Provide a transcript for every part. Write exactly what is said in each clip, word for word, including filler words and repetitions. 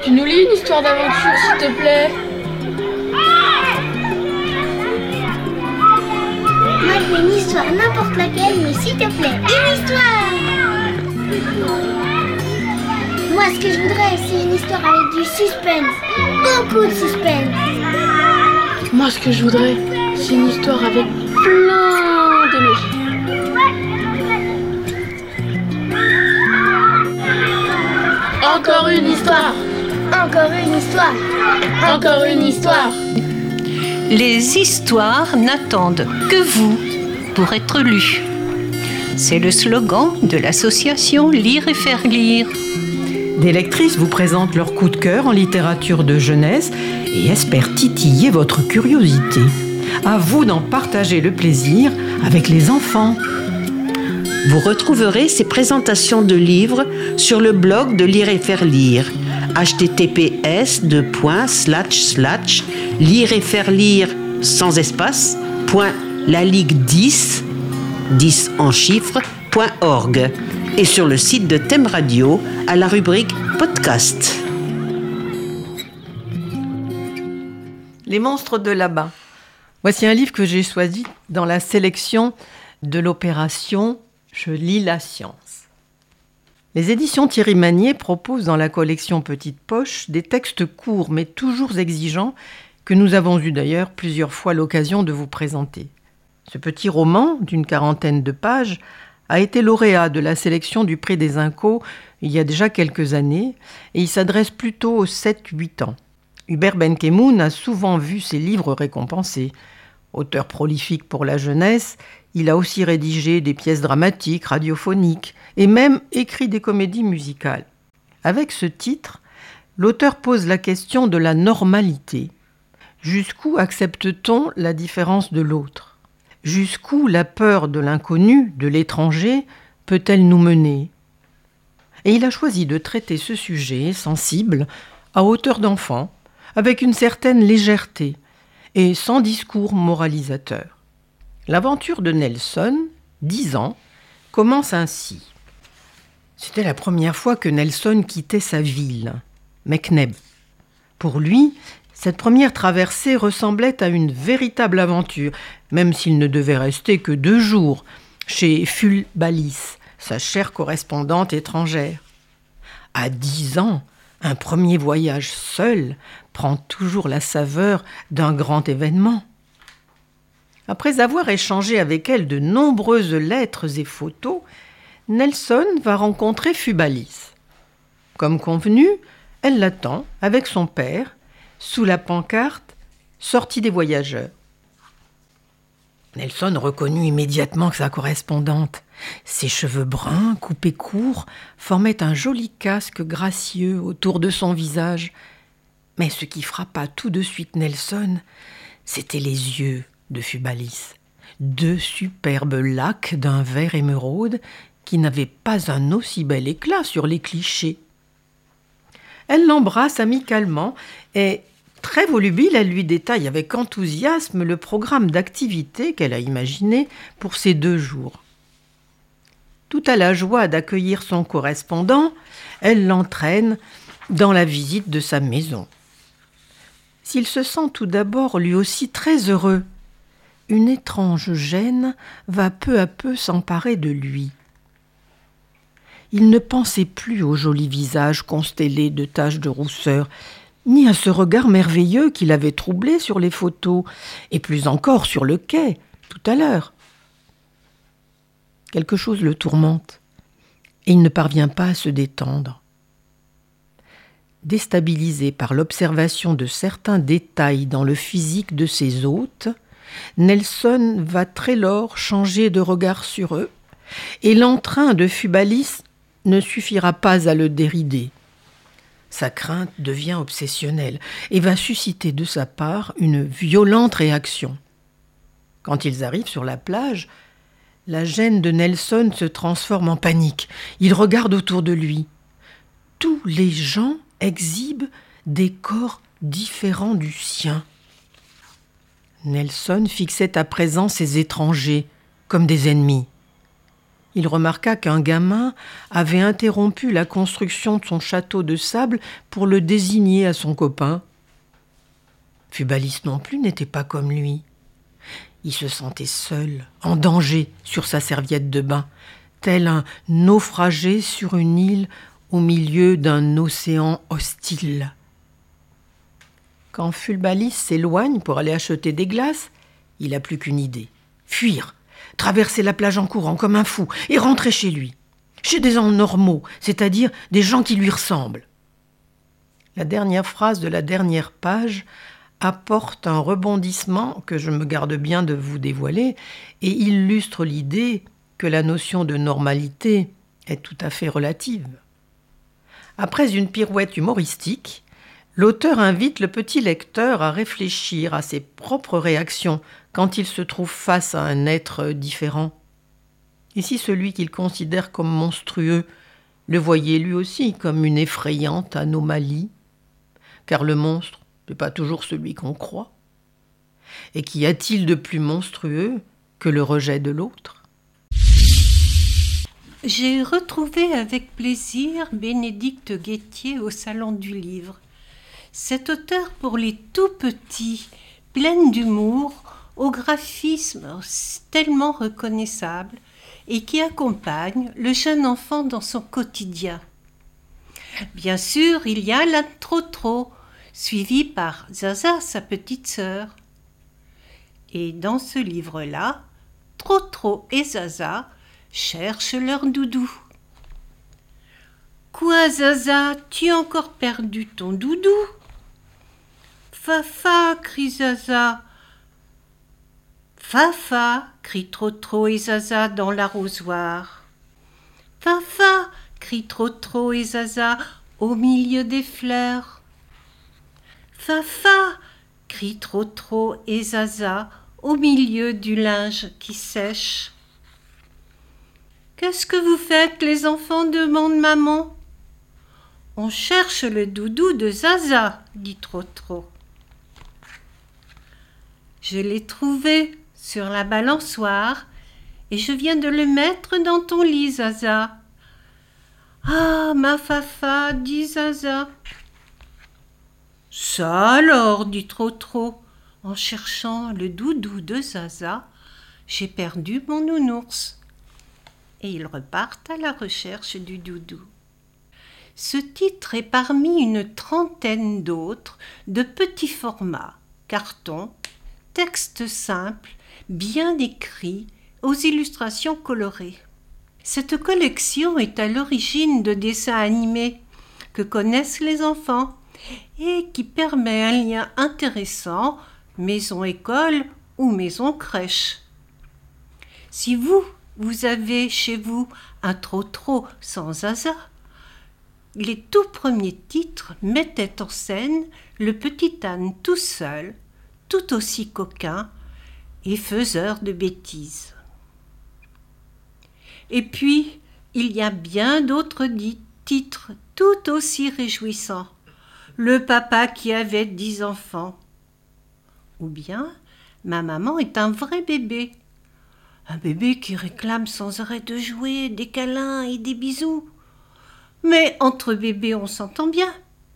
Tu nous lis une histoire d'aventure, s'il te plaît? Moi, je veux une histoire, n'importe laquelle, mais s'il te plaît, une histoire! Moi, ce que je voudrais, c'est une histoire avec du suspense. Beaucoup de suspense. Moi, ce que je voudrais, c'est une histoire avec plein d'émotions. Encore une histoire. Encore une histoire. Encore une histoire. Les histoires n'attendent que vous pour être lues. C'est le slogan de l'association Lire et Faire Lire. Des lectrices vous présentent leur coup de cœur en littérature de jeunesse et espèrent titiller votre curiosité. À vous d'en partager le plaisir avec les enfants. Vous retrouverez ces présentations de livres sur le blog de Lire et Faire Lire. h t t p s deux points slash slash lire et faire lire sans espace point la ligue dix dix en chiffres point org et sur le site de Thème Radio à la rubrique podcast. Les monstres de là-bas. Voici un livre que j'ai choisi dans la sélection de l'opération Je lis la science. Les éditions Thierry Magnier proposent dans la collection Petite Poche des textes courts mais toujours exigeants que nous avons eu d'ailleurs plusieurs fois l'occasion de vous présenter. Ce petit roman d'une quarantaine de pages a été lauréat de la sélection du prix des Incos il y a déjà quelques années et il s'adresse plutôt aux sept huit ans. Hubert Benkemoun a souvent vu ses livres récompensés. Auteur prolifique pour la jeunesse, il a aussi rédigé des pièces dramatiques, radiophoniques et même écrit des comédies musicales. Avec ce titre, l'auteur pose la question de la normalité. Jusqu'où accepte-t-on la différence de l'autre ? Jusqu'où la peur de l'inconnu, de l'étranger, peut-elle nous mener ? Et il a choisi de traiter ce sujet sensible à hauteur d'enfant, avec une certaine légèreté et sans discours moralisateur. L'aventure de Nelson, dix ans, commence ainsi. C'était la première fois que Nelson quittait sa ville, Mekneb. Pour lui, cette première traversée ressemblait à une véritable aventure, même s'il ne devait rester que deux jours chez Fulbalis, sa chère correspondante étrangère. À dix ans, un premier voyage seul prend toujours la saveur d'un grand événement. Après avoir échangé avec elle de nombreuses lettres et photos, Nelson va rencontrer Fulbalis. Comme convenu, elle l'attend avec son père, sous la pancarte « Sortie des voyageurs ». Nelson reconnut immédiatement sa correspondante. Ses cheveux bruns, coupés courts, formaient un joli casque gracieux autour de son visage. Mais ce qui frappa tout de suite Nelson, c'étaient les yeux de Fulbalis. Deux superbes lacs d'un vert émeraude qui n'avaient pas un aussi bel éclat sur les clichés. Elle l'embrasse amicalement et, très volubile, elle lui détaille avec enthousiasme le programme d'activités qu'elle a imaginé pour ces deux jours. Tout à la joie d'accueillir son correspondant, elle l'entraîne dans la visite de sa maison. S'il se sent tout d'abord lui aussi très heureux, une étrange gêne va peu à peu s'emparer de lui. Il ne pensait plus au joli visage constellé de taches de rousseur, ni à ce regard merveilleux qui l'avait troublé sur les photos, et plus encore sur le quai, tout à l'heure. Quelque chose le tourmente, et il ne parvient pas à se détendre. Déstabilisé par l'observation de certains détails dans le physique de ses hôtes, Nelson va très lors changer de regard sur eux, et l'entrain de Fulbalis ne suffira pas à le dérider. Sa crainte devient obsessionnelle et va susciter de sa part une violente réaction. Quand ils arrivent sur la plage, la gêne de Nelson se transforme en panique. Il regarde autour de lui. Tous les gens exhibent des corps différents du sien. Nelson fixait à présent ces étrangers comme des ennemis. il remarqua qu'un gamin avait interrompu la construction de son château de sable pour le désigner à son copain. Fubalis non plus n'était pas comme lui. Il se sentait seul, en danger sur sa serviette de bain, tel un naufragé sur une île au milieu d'un océan hostile. Quand Fubalis s'éloigne pour aller acheter des glaces, il n'a plus qu'une idée. Fuir, traverser la plage en courant comme un fou et rentrer chez lui. Chez des gens normaux, c'est-à-dire des gens qui lui ressemblent. La dernière phrase de la dernière page apporte un rebondissement que je me garde bien de vous dévoiler et illustre l'idée que la notion de normalité est tout à fait relative. Après une pirouette humoristique, l'auteur invite le petit lecteur à réfléchir à ses propres réactions quand il se trouve face à un être différent. Et si celui qu'il considère comme monstrueux le voyait lui aussi comme une effrayante anomalie, car le monstre n'est pas toujours celui qu'on croit. Et qu'y a-t-il de plus monstrueux que le rejet de l'autre ? J'ai retrouvé avec plaisir Bénédicte Guettier au Salon du Livre. Cet auteur pour les tout petits, pleine d'humour, au graphisme tellement reconnaissable et qui accompagne le jeune enfant dans son quotidien. Bien sûr, il y a la Trotro, suivie par Zaza, sa petite sœur. Et dans ce livre-là, Trotro et Zaza cherchent leur doudou. « Quoi, Zaza, tu as encore perdu ton doudou ?»« Fafa !» crie Zaza. « Fafa !» crient Trotro et Zaza dans l'arrosoir. « Fafa !» crient Trotro et Zaza au milieu des fleurs. Fafa ! crient Trotro et Zaza au milieu du linge qui sèche. Qu'est-ce que vous faites, les enfants ? Demande maman. On cherche le doudou de Zaza, dit Trotro. Je l'ai trouvé sur la balançoire et je viens de le mettre dans ton lit, Zaza. Ah, ma Fafa, dit Zaza. Ça alors, dit Trotro, en cherchant le doudou de Zaza, j'ai perdu mon nounours. Et ils repartent à la recherche du doudou. Ce titre est parmi une trentaine d'autres de petits formats, carton, texte simple, bien écrit, aux illustrations colorées. Cette collection est à l'origine de dessins animés que connaissent les enfants et qui permet un lien intéressant maison-école ou maison-crèche. Si vous, vous avez chez vous un Trotro sans Zaza, les tout premiers titres mettaient en scène le petit âne tout seul, tout aussi coquin et faiseur de bêtises. Et puis, il y a bien d'autres titres tout aussi réjouissants. Le papa qui avait dix enfants. Ou bien, ma maman est un vrai bébé. Un bébé qui réclame sans arrêt de jouer, des câlins et des bisous. Mais entre bébés, on s'entend bien.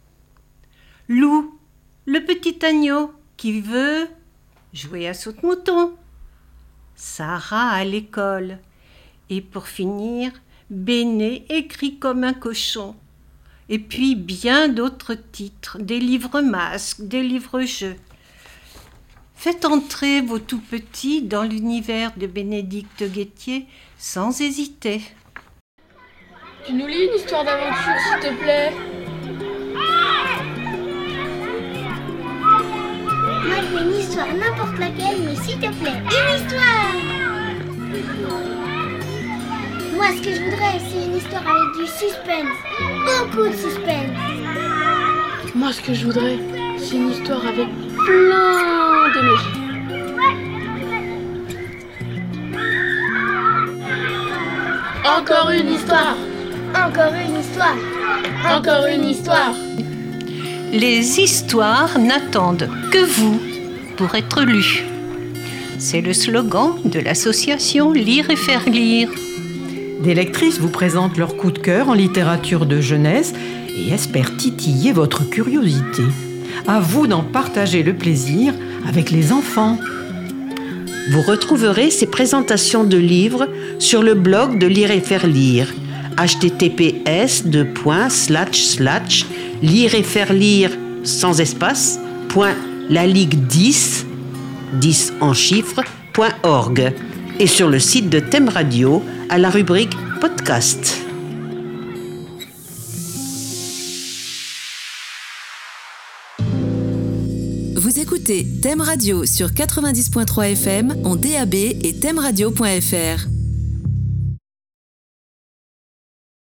Lou, le petit agneau qui veut jouer à saute-mouton. Sarah à l'école. Et pour finir, Béné écrit comme un cochon. Et puis bien d'autres titres, des livres masques, des livres-jeux. Faites entrer vos tout-petits dans l'univers de Bénédicte Guettier sans hésiter. Tu nous lis une histoire d'aventure, s'il te plaît ? Moi, je veux une histoire, n'importe laquelle, mais s'il te plaît, une histoire. Moi, ce que je voudrais, c'est une histoire avec du suspense. Beaucoup de suspense. Moi, ce que je voudrais, c'est une histoire avec plein d'émotions. Encore une histoire. Encore une histoire. Encore une histoire. Les histoires n'attendent que vous pour être lues. C'est le slogan de l'association Lire et faire lire. Des lectrices vous présentent leur coup de cœur en littérature de jeunesse et espèrent titiller votre curiosité. À vous d'en partager le plaisir avec les enfants. Vous retrouverez ces présentations de livres sur le blog de Lire et Faire Lire. h t t p s deux points slash slash lire et faire lire sans espace point la ligue dix dix en chiffres point org et sur le site de Thème Radio à la rubrique podcast. Vous écoutez Thème Radio sur quatre-vingt-dix point trois F M en D A B et thème radio point F R.